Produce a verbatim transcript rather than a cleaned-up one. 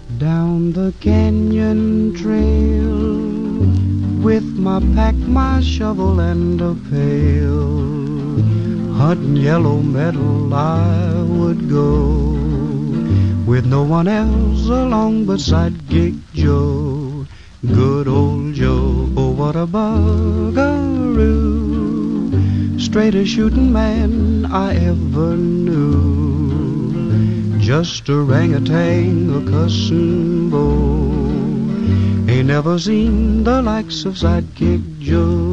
Down the canyon trail, with my pack, my shovel, and a pail, hunting yellow metal I would go, with no one else along but Sidekick Joe. Good old Joe, oh what a buckaroo, straightest shooting man I ever knew. Just a orangutan, a cussin' beau, ain't never seen the likes of Sidekick Joe.